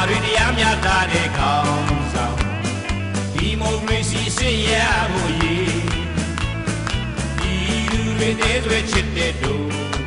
တွေတရားမျှတတဲ့ခေါင်းဆောင်ဒီမိုကရေစီစစ်ရဖို့ရည်ဒီလူတွေတဲ့တွေချစ်တဲ့တို့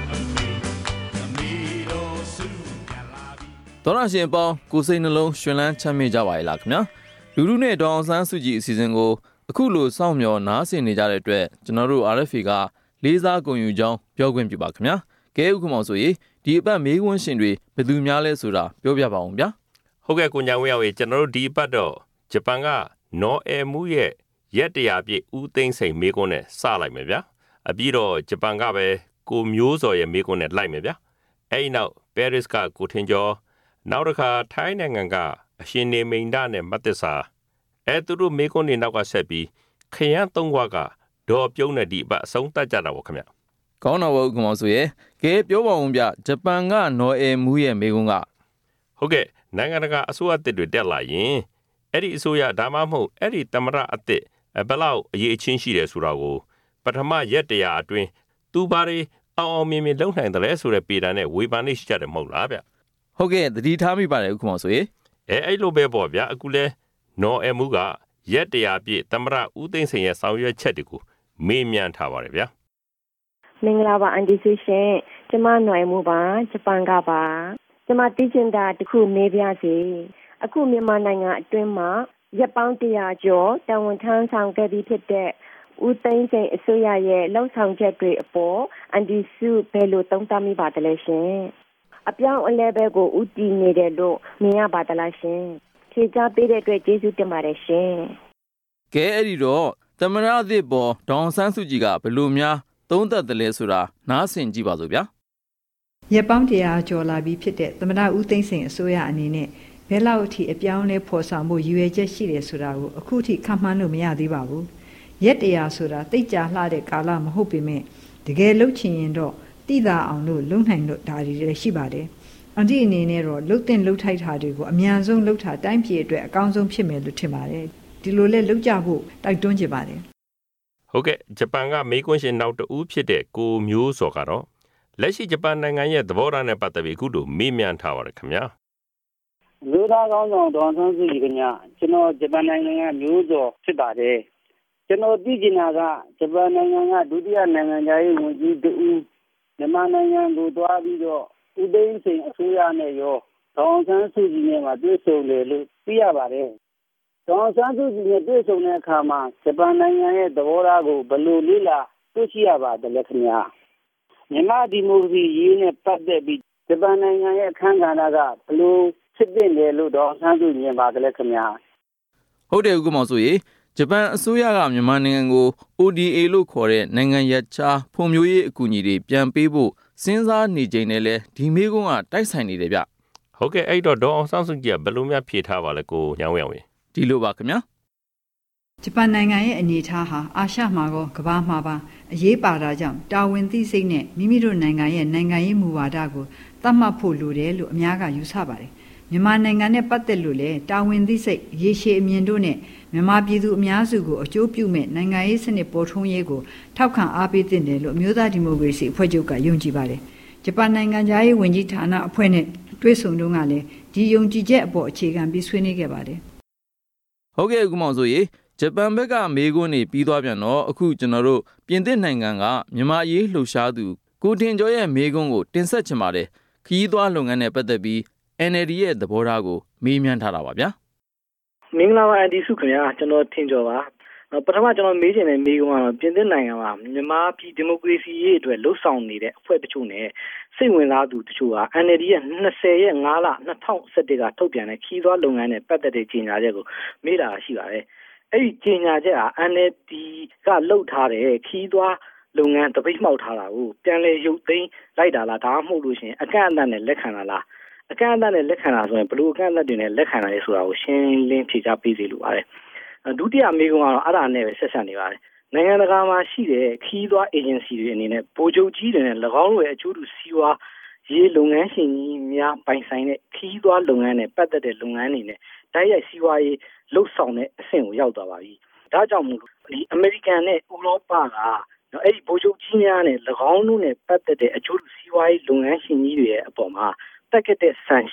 တော်ရရှင်ပေါင်းကိုစိတ်နှလုံးရှင်လန်းချမ်းမြေ့ကြပါရဲ့လားခင်ဗျာလူလူနဲ့ဒေါအောင်ဆန်းစုကြည်အစီအစဉ်ကိုအခုလိုစောင့်မျှော်နားဆင်နေကြတဲ့အတွက်ကျွန်တော်တို့ RFA ကလေးစားဂုဏ်ယူကြောင်းပြောခွင့်ပြုပါခင်ဗျာကဲဥက္ကမောင်ဆိုရင်ဒီအပတ်မေးခွန်းရှင်တွေဘယ်သူများလဲဆိုတာပြောပြပါအောင်ဗျာဟုတ်ကဲ့ကိုညာဝင်းအောင်ကျွန်တော်တို့ဒီအပတ်တော့ဂျပန်ကနော်အယ်မူရဲ့ရက်တရာပြည့်ဦးသိန်းစိန်မေးခွန်းနဲ့စလိုက်မယ်ဗျာအပြီးတော့ဂျပန်ကပဲကိုမျိုးစော်ရဲ့မေးခွန်းနဲ့လိုက်မယ်ဗျာအဲ့ဒီနောက်ပဲရစ်ကကိုထင်ကျော်နောက်တစ်ခါထိုင်းနိုင်ငံကအရှင်နေမိန်ဒနဲ့မတ်တစ္ဆာသူတို့မေးခွန်းတွေနောက်ကဆက်ပြီးခရမ်းသုံးခွားကဒေါ်ပြုံးနဲ့ဒီအပတ်အဆုံးတတ်ကြတာပေါ့ခင်ဗျကောင်းတော့ဘူးဥက္ကမောင်ဆိုရင်ကဲပြောပါဦးဗျဂျပန်ကနော်အယ်မူရဲ့မေးခွန်းကဟုတ်ကဲ့နိုင်ငံတကာအစိုးရအသစ်တွေတက်လာရင်အဲ့ဒီအစိုးရဒါမှမဟုတ်အဲ့ဒီသမ္မတအသစ်ဘယ်လောက်အရေးအချင်းရှိတယ်ဆိုတာကိုပထမရက်တရာအတွင်းသူဘာတွေအောင်မြင်မြင်လုပ်နိုင်တယ်လဲဆိုတဲ့ပေတာနဲ့ဝေဖန်နေရှိကြတယ်မဟုတ်လားဗျဟုတ်ကဲ့သတိထားမိပါတယ်ဥက္ကမောင်ဆိုရင်အဲ့လိုပဲပေါ့ဗျအခုလဲနော်အယ်မူကရက်တရာပြည့်သမ္မတဦးသိန်းစိန်ရဲ့ဆောင်ရွက်ချက်တွေကိုမေးမြန်းထားပါတယ်ဗျမင်္ဂလာပါအန်ဒီဆိုရှင်ကျမနော်အယ်မူပါဂျပန်ကပါကျမသိချင်တာတခုမေးပြစီအခုမြန်မာနိုင်ငံအတွင်းမှာရက်ပေါင်း100ကျော်တာဝန်ထမ်းဆောင်ခဲ့ပြီးဖြစ်တဲ့ဦးသိန်းစိန်အစိုးရရဲ့လှုပ်ဆောင်ချက်တွေအပေါ်အန်ဒီစုဘယ်လိုသုံးသပ်မိပါသလဲရှင်အပြောင်းအလဲပဲကိုဦးတည်နေတယ်လို့မြင်ရပါသလားရှင်ဖြေကြားပေးတဲ့အတွက်ကျေးဇူးတင်ပါတယ်ရှင်ကဲအဲ့ဒီတော့သမ္မတအသစ်ပေါ်ဒေါအောင်ဆန်းစုကြည်ကဘယ်လိုများသုံးသပ်တယ်လဲဆိုတာနားဆင်ကြည့်ပါစို့ဗျာရက်ပေါင်း100ကျော်လာပြီးဖြစ်တဲ့သမ္မတဦးသိန်းစိန်အစိုးရအနေနဲ့ဘယ်လောက်အထိအပြောင်းလဲဖော်ဆောင်မှုရည်ရွယ်ချက်ရှိတယ်ဆိုတာကိုအခုထိခန့်မှန်းလို့မရသေးပါဘူးရက်100ဆိုတာတိတ်ကြလှတဲ့ကာလမဟုတ်ပေမဲ့တကယ်လှုပ်ချင်ရင်တော့တိသာအောင်လို့လုံနိုင်လို့ဒါတွေလည်းရှိပါတယ်အန်တီအနေနဲ့တော့လှုပ်တဲ့လှုပ်ထိုက်တာတွေကိုအများဆုံးလှုပ်တာတိုင်းပြည်အတွက်အကောင်းဆုံးဖြစ်မယ်လို့ထင်ပါတယ်ဒီလိုလဲလှုပ်ကြဖို့တိုက်တွန်းချင်ပါတယ်ဟုတ်ကဲ့ဂျပန်ကမေးခွန်းရှင်နောက်တဦးဖြစ်တဲ့ကိုမျိုးစော်ကတော့လက်ရှိဂျပန်နိုင်ငံရဲ့သဘောထားနဲ့ပတ်သက်ပြီးအခုလိုမေးမြန်းထားပါတယ်ခင်ဗျာလူသားကောင်းဆောင်ဒေါ်ဆန်းစုကြည်ခင်ဗျာကျွန်တော်ဂျပန်နိုင်ငံကမျိုးစော်ဖြစ်ပါတယ်ကျွန်တော်သိချင်တာကဂျပန်နိုင်ငံကဒုတိယနိုင်ငံသားရေးဝန်ကြီးတူမြန်မာနိုင်ငံကိုသွားပြီးတော့ဦးသိန်းစိန်အစိုးရနဲ့ရောဒေါ်ဆန်းစုကြည်နဲ့မှတွေ့ဆုံတယ်လို့သိရပါတယ်ဒေါ်ဆန်းစုကြည်နဲ့တွေ့ဆုံတဲ့အခါမှာဂျပန်နိုင်ငံရဲ့သဘောထားကိုဘယ်လိုလေ့လာတွေ့ရှိရပါသလဲခင်ဗျာမြန်မာဒီမိုကရေစီရေးနဲ့ပတ်သက်ပြီးဂျပန်နိုင်ငံရဲ့အခမ်းကဏ္ဍကဘယ်လိုဖြစ်တင်တယ်လို့ဒေါ်ဆန်းစုကြည်မြင်ပါသလဲခင်ဗျာဟုတ်တယ်ဥက္ကမောင်ဆိုရင်ဂျပန်အစိုးရကမြန်မာနိုင်ငံကို ODA လို့ခေါ်တဲ့နိုင်ငံရပ်ခြားဖွံ့ဖြိုးရေးအကူအညီတွေပြန်ပေးဖို့စဉ်းစားနေချိန်နဲ့လဲဒီမေးခွန်းကတိုက်ဆိုင်နေတယ်ဗျဟုတ်ကဲ့အဲ့တော့ဒေါ်အောင်ဆန်းစုကြည်ကဘယ်လိုများဖြေထားပါလဲကိုညောင်းဝင်းဝင်ဒီလိုပါခင်ဗျာဂျပန်နိုင်ငံရဲ့အနေအထားဟာအာရှမှာကောကမ္ဘာမှာပါအရေးပါတာကြောင့်တာဝန်သိစိတ်နဲ့မိမိတို့နိုင်ငံရဲ့နိုင်ငံရေးမူဝါဒကိုသတ်မှတ်ဖို့လိုတယ်လို့အများကယူဆပါတယ်မြန်မာနိုင်ငံနဲ့ပတ်သက်လို့လည်းတာဝန်သိစိတ်ရေရှည်အမြင်တို့နဲ့မြန်မာပြည်သူအများစုကိုအကျိုးပြုမဲ့နိုင်ငံရေးစနစ်ပေါ်ထွန်းရေးကိုထောက်ခံအားပေးတင်တယ်လို့အမျိုးသားဒီမိုကရေစီအဖွဲ့ချုပ်ကယုံကြည်ပါတယ်ဂျပန်နိုင်ငံသားရေးဝန်ကြီးဌာနအဖွဲ့နဲ့တွေ့ဆုံတုန်းကလည်းဒီယုံကြည်ချက်အပေါ်အခြေခံပြီးဆွေးနွေးခဲ့ပါတယ်ဟုတ်ကဲ့ဥက္ကမောင်ဆိုရင်ဂျပန်ဘက်ကမေးခွန်းနေပြီးသွားပြန်တော့အခုကျွန်တော်တို့ပြင်သစ်နိုင်ငံကမြန်မာအရေးလှုပ်ရှားသူကိုထင်ကျော်ရဲ့မေးခွန်းကိုတင်ဆက်ချင်ပါတယ်ခရီးသွားလုပ်ငန်းနဲ့ပတ်သက်ပြီး NLD ရဲ့သဘောထားကိုမေးမြန်းထားတာပါဗျာမင်္ဂလာပါအန်ဒီစုခင်ဗျာကျွန်တော်ထင်ကျော်ပါပထမကျွန်တော်မေးချင်တဲ့မေးခွန်းကတော့ပြင်သစ်နိုင်ငံမှာမြန်မာပြည်ဒီမိုကရေစီရေးအတွက်လှုပ်ဆောင်နေတဲ့အဖွဲ့တချို့နဲ့စိတ်ဝင်စားသူတချို့က NLD ရဲ့20ရက်5လ2011ကထုတ်ပြန်တဲ့ခရီးသွားလုပ်ငန်းနဲ့ပတ်သက်တဲ့ကြေညာချက်ကိုမေးတာရှိပါတယ်အဲ့ဒီကြေညာချက်ဟာ NLD ကလှုပ်ထားတဲ့ခရီးသွားလုပ်ငန်းတပိတ်မှောက်ထားတာကိုပြန်လဲရုပ်သိမ်းလိုက်တာလားဒါမှမဟုတ်လို့ရှိရင်အကန့်အသတ်နဲ့လက်ခံတာလားအကန့်အသတ်နဲ့လက်ခံတာဆိုရင်ဘလို့အကန့်အသတ်တွေနဲ့လက်ခံတာလဲဆိုတာကိုရှင်းလင်းဖြေကြားပေးစီလိုပါတယ်ဒုတိယမေးခွန်းကတော့အဲ့ဒါနဲ့ပဲဆက်ဆက်နေပါတယ်နိုင်ငံတကာမှာရှိတဲ့ခရီးသွားအေဂျင်စီတွေအနေနဲ့ဗိုလ်ချုပ်ကြီးတွေနဲ့၎င်းတို့ရဲ့အကျိုးတူစီးပွားရေးလုပ်ငန်းရှင်ကြီးများပိုင်ဆိုင်တဲ့ခရီးသွားလုပ်ငန်းနဲ့ပတ်သက်တဲ့လုပ်ငန်းတွေနဲ့တိုက်ရိုက်စီးပွားရေးလှုပ်ဆောင်တဲ့အဆင့်ကိုရောက်သွားပါပြီဒါကြောင့်မို့ဒီအမေရိကန်နဲ့ဥရောပကအဲ့ဒီဗိုလ်ချုပ်ကြီးများနဲ့၎င်းတို့နဲ့ပတ်သက်တဲ့အကျိုးတူစီးပွားရေးလုပ်ငန်းရှင်ကြီးတွေရဲ့အပေါ်မှာတက်ခဲ့တဲ့ဆန်ရှင်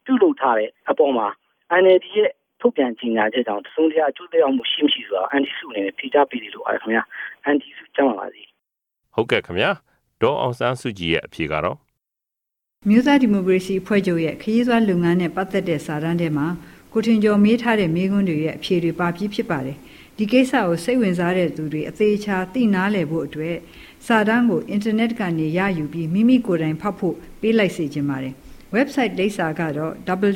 ပြုလုပ်ထားတဲ့အပေါ်မှာ NLD ရဲ့ထုတ်ပြန်ကြေညာချက်ကြောင့်တစုံတရာအကျိုးသက်ရောက်မှုရှိမရှိဆိုတာအန်တီစုအနေနဲ့ဖြေကြားပေးလို့အားခင်ဗျာအန်တီစုကျမ်းပါပါစေဟုတ်ကဲ့ခင်ဗျာဒေါ်အောင်ဆန်းစုကြည်ရဲ့အဖြေကတော့မြို့သားဒီမိုကရေစီအဖွဲ့ချုပ်ရဲ့ခရီးသွားလုပ်ငန်းနဲ့ပတ်သက်တဲ့စာတမ်းထဲမှာကိုထင်ကျော်မေးထားတဲ့မေးခွန်းတွေရဲ့အဖြေတွေပါပြီးဖြစ်ပါတယ်ဒီကိစ္စကိုစိတ်ဝင်စားတဲ့သူတွေအသေးချာသိနာလည်ဖို့အတွက်စာတမ်းကိုအင်တာနက်ကနေရယူပြီးမိမိကိုယ်တိုင်ဖတ်ဖို့ပေးလိုက်စေချင်ပါတယ် website လိပ်စာကတော့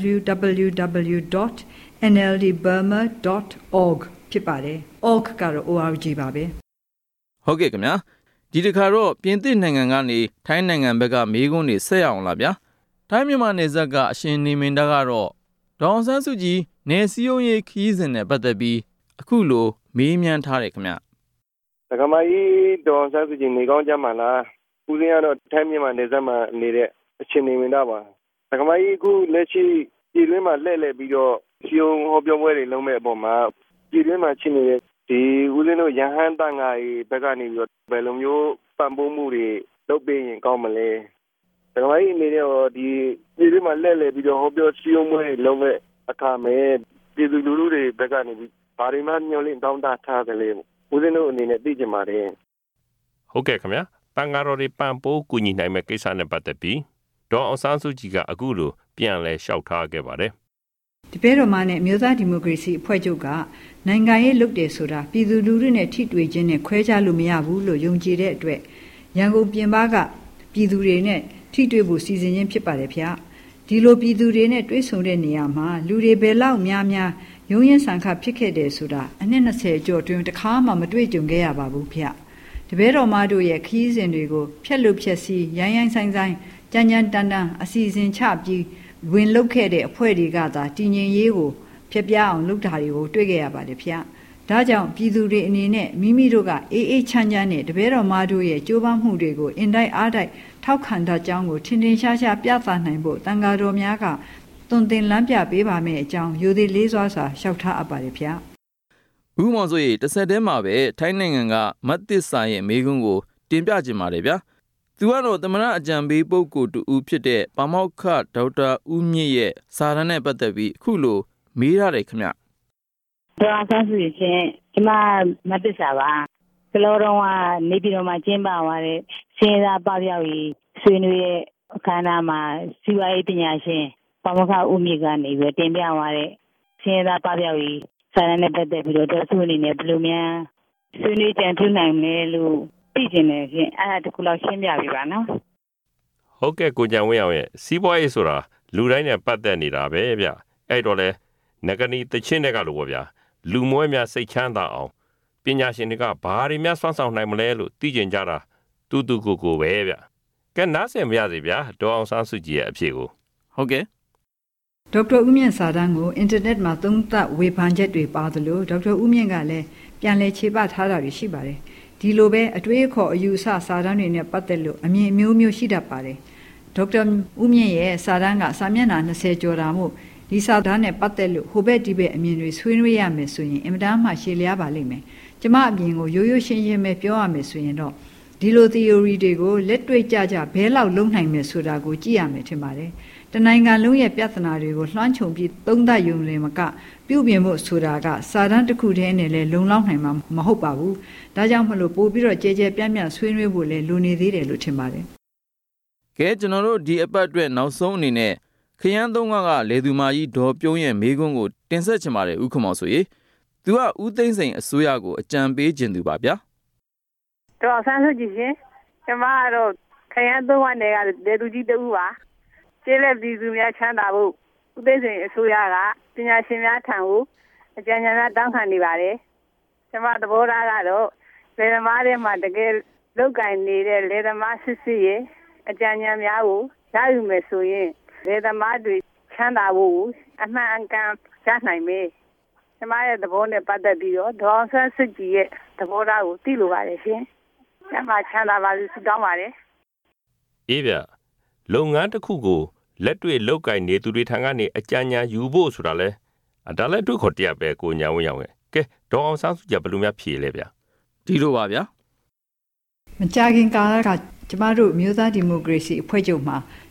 www.nldburma.org ဖြစ်ပါတယ် org ကတော့ org ပါပဲဟုတ်ကဲ့ခင်ဗျာဒီတစ်ခါတော့ပြင်သစ်နိုင်ငံကနေထိုင်းနိုင်ငံဘက်ကမေးခွန်းတွေဆက်ရအောင်လားဗျာထိုင်းမြန်မာနယ်စပ်ကအရှင်နေမင်တာကတော့ဒေါအောင်ဆန်းစုကြည်နယ်စည်းရုံးရေးခီးစဉ်နဲ့ပတ်သက်ပြီးအခုလိုမေးမြန်းထားတယ်ခင်ဗျဒကမကြီးဒေါအောင်ဆန်းစုကြည်နေကောင်းကြမှာလားဦးစင်းကတော့ထိုင်းမြန်မာနယ်စပ်မှာနေတဲ့အရှင်နေမင်တာပါဒကမကြီးအခုလက်ရှိပြည်တွင်းမှာလှည့်လည်ပြီးတော့စီယုံဟောပြောပွဲတွေလုပ်မဲ့အပေါ်မှာပြည်တွင်းမှာရှိနေတဲ့ဒီဦးစင်းတို့ရဟန်းတန်ဃာကြီးဘက်ကနေပြီးတော့ဘယ်လိုမျိုးပံ့ပိုးမှုတွေလုပ်ပေးရင်ကောင်းမလဲဒကမကြီးအနေနဲ့တော့ဒီပြည်တွင်းမှာလှည့်လည်ပြီးတော့ဟောပြောစီယုံပွဲတွေလုပ်မဲ့အခါမဲ့ပြည်သူလူထုတွေဘက်ကနေပြီးဘာတွေမှညှို့လင့်တောင်းတထားတယ်လေဦးစင်းတို့အနေနဲ့သိကြပါတယ်ဟုတ်ကဲ့ခင်ဗျာတန်ဃာတော်တွေပံ့ပိုးကူညီနိုင်မဲ့ကိစ္စနဲ့ပတ်သက်ပြီးဒေါ်အောင်ဆန်းစုကြည်ကအခုလိုပြန်လဲလျှောက်ထားခဲ့ပါတယ်ဒီပေတော်မှနဲ့မြို့သားဒီမိုကရေစီအဖွဲ့ချုပ်ကနိုင်ငံရေးလုပ်တယ်ဆိုတာပြည်သူလူထုနဲ့ထိတွေ့ခြင်းနဲ့ခွဲခြားလို့မရဘူးလို့ယုံကြည်တဲ့အတွက်ရန်ကုန်ပြင်ပကပြည်သူတွေနဲ့ထိတွေ့ဖို့စီစဉ်ခြင်းဖြစ်ပါတယ်ဗျာဒီလိုပြည်သူတွေနဲ့တွေ့ဆုံတဲ့နေရာမှာလူတွေဘယ်လောက်များရုံးရင်ဆန်ခတ်ဖြစ်ခဲ့တယ်ဆိုတာအနှစ်20ကျော်တွင်တစ်ခါမှမတွေ့ကြုံခဲ့ရပါဘူးဗျတပည့်တော်မတို့ရဲ့ခီးစဉ်တွေကိုဖျက်လို့ဖျက်စီရိုင်းဆိုင်ကြမ်းတမ်းအစီအစဉ်ချပြီးဝင်လုခဲ့တဲ့အဖွဲ့တွေကသာတည်ငြိမ်ရေးကိုဖျက်ပြအောင်လုပ်တာတွေကိုတွေ့ခဲ့ရပါတယ်ဗျဒါကြောင့်ပြည်သူတွေအနေနဲ့မိမိတို့ကအေးချမ်းနဲ့တပည့်တော်မတို့ရဲ့ကြိုးပမ်းမှုတွေကိုအင်တိုက်အားတိုက်ထောက်ခံတတ်ကြောင်းကိုထင်ထင်ရှားရှားပြသနိုင်ဖို့တန်ဃာတော်များကသွန်သင်လမ်းပြပေးပါမယ်အကြောင်းရိုသေလေးစွာစွာလျှောက်ထားအပ်ပါတယ်ဗျဥမောင်ဆိုရင်တစ်ဆက်တည်းမှာပဲထိုင်းနိုင်ငံကမတ်သစ္စာရဲ့မေးခွန်းကိုတင်ပြခြင်းပါတယ်ဗျာသူကတော့သမဏအကြံပေးပုဂ္ဂိုလ်တူဦးဖြစ်တဲ့ပါမောက္ခဒေါက်တာဦးမြင့်ရဲ့စာတမ်းနဲ့ပတ်သက်ပြီးအခုလိုမေးရတယ်ခင်ဗျဒေါ်ဆန်းစုကြည်ရှင်ကျမမတ်သစ္စာပါကလောတော်ကနေပြည်တော်မှာကျင်းပသွားတဲ့စင်သာပပြောက်ကြီးဆွေးနွေးရဲ့အခမ်းအနားမှာစီဝါရေးပညာရှင်ပါမောက္ခဦးမြင့်ကနေပြီးတင်ပြသွားတဲ့စင်သာပပြောက်ကြီးစာတမ်းနဲ့ပတ်သက်ပြီးတော့ဒေါ်စုအနေနဲ့ဘယ်လိုများဆွေးနွေးကြံထူးနိုင်မလဲလို့သိကျင်တယ်ရှင်အဲ့ဒါတခုလောက်ရှင်းပြပေးပါနော်ဟုတ်ကဲ့ကိုကြံဝင်းအောင်ရဲ့စီးပွားရေးဆိုတာလူတိုင်းနဲ့ပတ်သက်နေတာပဲဗျအဲ့တော့လဲငကနီတချင်းတွေကလို့ပေါ့ဗျာလူမွဲများစိတ်ချမ်းသာအောင်ပညာရှင်တွေကဘာတွေများစွမ်းဆောင်နိုင်မလဲလို့သိကျင်ကြတာတူကိုပဲဗျကဲနားဆင်မရစေဗျာဒေါ်အောင်ဆန်းစုကြည်ရဲ့အဖြေကိုဟုတ်ကဲ့ဒေါက်တာဦးမြင့်စာတမ်းကိုအင်တာနက်မှာသုံးသပ်ဝေဖန်ချက်တွေပါသလိုဒေါက်တာဦးမြင့်ကလည်းပြန်လည်ခြေပထားတာတွေရှိပါတယ်ဒီလိုပဲအတွေးအခေါ်အယူအဆစာတမ်းတွေနဲ့ပတ်သက်လို့အမြင်အမျိုးရှိတတ်ပါတယ်ဒေါက်တာဦးမြင့်ရဲ့စာတမ်းကစာမျက်နှာ20ကျော်တာမို့ဒီစာတမ်းနဲ့ပတ်သက်လို့ဟိုဘက်ဒီဘက်အမြင်တွေဆွေးနွေးရမယ်ဆိုရင်အင်မတန်မှရှည်လျားပါလိမ့်မယ်ကျမအမြင်ကိုရိုးရှင်းပဲပြောရမယ်ဆိုရင်တော့ဒီလို theory တွေကိုလက်တွေ့ကြဘဲလောက်လုံးနိုင်မယ်ဆိုတာကိုကြည့်ရမယ်ထင်ပါတယ်တနိုင်ငံလုံးရဲ့ပြဿနာတွေကိုလွှမ်းခြုံပြီးသုံးသပ်ယုံလင်မကပြုပြင်ဖို့ဆိုတာကစာတမ်းတစ်ခုတည်းနဲ့လည်းလုံလောက်နိုင်မှာမဟုတ်ပါဘူးဒါကြောင့်မလို့ပို့ပြီးတော့ကြဲပြန့်ဆွေးနွေးဖို့လည်းလိုနေသေးတယ်လို့ထင်ပါတယ်ကဲကျွန်တော်တို့ဒီအပတ်အတွက်နောက်ဆုံးအနေနဲ့ခရမ်းသုံးကလေသူမာကြီးဒေါ်ပြုံးရဲ့မေးခွန်းကိုတင်ဆက်ချင်ပါတယ်ဥက္ကမောင်ဆိုရင်သူကဦးသိန်းစိန်အစိုးရကိုအကြံပေးခြင်းသူပါဗျာဒေါ်ဆန်းစုကြည်ရှင်ကျမကတော့ခရမ်းသုံးကနယ်ကလေသူကြီးတူပါကျေးလက်ပြည်သူများချမ်းသာဖို့ဦးသိန်းစိန်အစိုးရကပညာရှင်များထံကိုအကြံဉာဏ်များတောင်းခံနေပါတယ်ကျမသဘောထားကတော့လယ်သမားတွေမှာတကယ်လုပ်ကင်နေတဲ့လယ်သမားစစ်ရဲ့အကြံဉာဏ်များကိုရယူမယ်ဆိုရင်လယ်သမားတွေချမ်းသာဖို့အမှန်အကန်ရနိုင်မယ်ကျမရဲ့သဘောနဲ့ပတ်သက်ပြီးတော့ဒေါ်ဆန်းစုကြည်ရဲ့သဘောထားကိုသိလိုပါတယ်ရှင်ကျမချမ်းသာပါလို့ဆုတောင်းပါတယ်အေးဗျလုပ်ငန်းတစ်ခုကိုလက်တွေ့လုပ်ကင်နေသူတွေထံကနေအကြံဉာဏ်ယူဖို့ဆိုတာလဲဒါလည်းတွေ့ခေါ်တရားပဲကိုညာဝင်းရောက်ရဲ့ကဲဒေါ်အောင်ဆန်းစုကြည်ဘယ်လိုများဖြေလဲဗျဒီလိုပါဗျာမကြခင်ကာလကကျမတို့မြို့သားဒီမိုကရေစီအဖွဲ့ချုပ်မှာ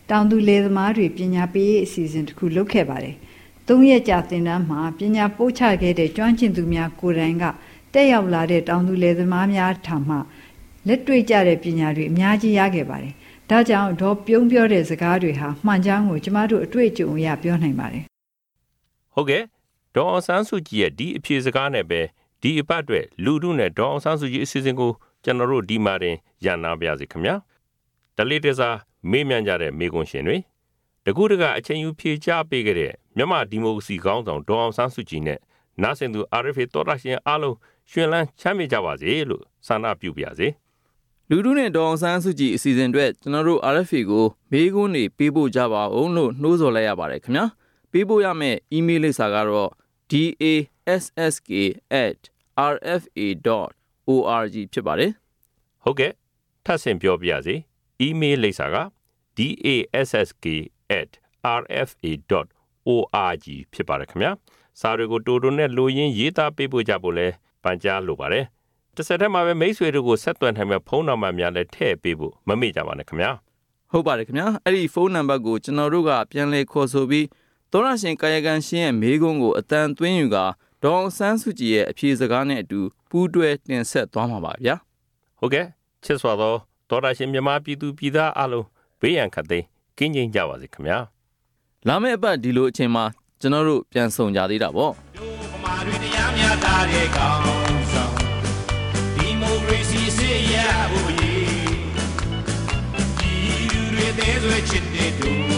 တောင်သူလယ်သမားတွေပညာပေးရေးအစီအစဉ်တစ်ခုလုပ်ခဲ့ပါတယ်။၃ရက်ကြာသင်တန်းမှာပညာပို့ချခဲ့တဲ့ကျွမ်းကျင်သူများကိုယ်တိုင်ကတက်ရောက်လာတဲ့တောင်သူလယ်သမားများထံမှလက်တွေ့ကျတဲ့ပညာတွေအများကြီးရခဲ့ပါတယ်။ဒါကြောင့်ဒေါ်ပြုံးပြောတဲ့စကားတွေဟာမှန်ကြောင်းကိုကျမတို့အတွေ့အကြုံအရပြောနိုင်ပါတယ်။ဟုတ်ကဲ့ဒေါ်အောင်ဆန်းစုကြည်ရဲ့ဒီအဖြေစကားနဲ့ပဲဒီအပတ်အတွက်လူထုနဲ့ဒေါ်အောင်ဆန်းစုကြည်အစီအစဉ်ကိုကျွန်တော်တို့ဒီမှာတင်ရန်နာပါရစေခင်ဗျာ။တလေးတစားမေးမြန်းကြတဲ့မေးခွန်းရှင်တွေတကူတကအချိန်ယူဖြေချပေးခဲ့တဲ့မြန်မာဒီမိုကရေစီခေါင်းဆောင်ဒေါ်အောင်ဆန်းစုကြည်နဲ့နားဆင်သူ RFA တော်ရရှင်အားလုံးရှင်လန်းချမ်းမြေ့ကြပါစေလို့ဆန္ဒပြုပါရစေ။လူထုနဲ့ဒေါ်အောင်ဆန်းစုကြည်အစီအစဉ်အတွက်ကျွန်တော်တို့ RFA ကိုမေးခွန်းတွေပေးပို့ကြပါဦးလို့နှိုးဆော်လိုက်ရပါတယ်ခင်ဗျာ။ပေးပို့ရမယ့် email လိပ်စာကတော့ dasask@rfa.org ဖြစ်ပါတယ်။ဟုတ်ကဲ့ထပ်ဆင့်ပြောပြရစေ။ email လိပ်စာက dasask@rfa.org ဖြစ်ပါတယ်ခင်ဗျာ။စာတွေကိုတိုတိုနဲ့လိုရင်းရေးသားပေးပို့ကြဖို့လဲပန်ကြားလိုပါတယ်။တစ်ဆက်တည်းမှာပဲမိတ်ဆွေတို့ကိုဆက်သွယ်နိုင်မဲ့ဖုန်းနံပါတ်များလည်းထည့်ပေးဖို့မမေ့ကြပါနဲ့ခင်ဗျာ။ဟုတ်ပါတယ်ခင်ဗျာ။အဲ့ဒီဖုန်းနံပါတ်ကိုကျွန်တော်တို့ကပြန်လည်ခေါ်ဆိုပြီးသောရရှင်ကာယကံရှင်ရဲ့မေးခွန်းကိုအတန်သွင်းယူကဒေါ်အောင်ဆန်းစုကြည်ရဲ့အဖြေစကားနဲ့အတူပူးတွဲတင်ဆက်သွားမှာပါဗျာ။ဟုတ်ကဲ့ချစ်စွာသောသောရရှင်မြန်မာပြည်သူပြည်သားအားလုံးဘေးရန်ခတ်သိမ်းကင်းကျင်းကြပါစေခင်ဗျာ။လာမယ့်အပတ်ဒီလိုအချိန်မှာကျွန်တော်တို့ပြန်ဆောင်ကြသေးတာပေါ့။တို့ဗမာတွေတရားမျှတတဲ့ကောင်ဆောင်ဒီမိုကရေစီစေရဖို့ရည်ဒီလူတွေသေးစွဲချစ်တဲ့တို့